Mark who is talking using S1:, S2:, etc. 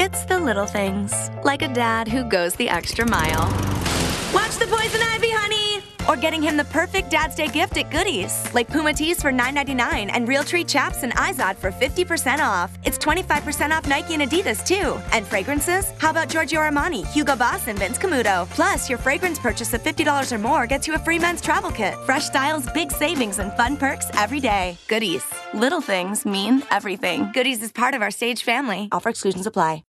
S1: It's the little things, like a dad who goes the extra mile. Watch the poison ivy, honey! Or getting him the perfect Dad's Day gift at Goodies, like Puma tees for $9.99 and Realtree chaps and Izod for 50% off. It's 25% off Nike and Adidas, too. And fragrances? How about Giorgio Armani, Hugo Boss, and Vince Camuto? Plus, your fragrance purchase of $50 or more gets you a free men's travel kit. Fresh styles, big savings, and fun perks every day. Goodies. Little things mean everything. Goodies is part of our Stage family. Offer exclusions apply.